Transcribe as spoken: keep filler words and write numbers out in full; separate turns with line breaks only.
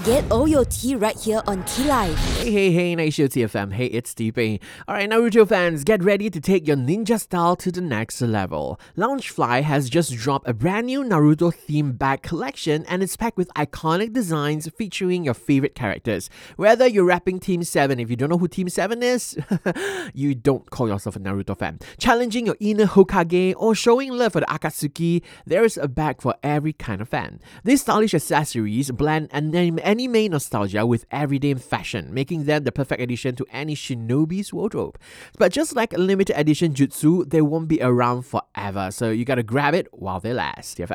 Get all your tea right here on Tea Life.
Hey, hey, hey, nice show T F M. Hey, it's T-Pain. Alright, Naruto fans, get ready to take your ninja style to the next level. Loungefly has just dropped a brand new Naruto themed bag collection, and it's packed with iconic designs featuring your favorite characters. Whether you're rapping Team seven, if you don't know who Team seven is, you don't call yourself a Naruto fan. Challenging your inner Hokage or showing love for the Akatsuki, there's a bag for every kind of fan. These stylish accessories blend anime, anime nostalgia with everyday fashion, making them the perfect addition to any shinobi's wardrobe. But just like limited edition jutsu, they won't be around forever, so you gotta grab it while they last.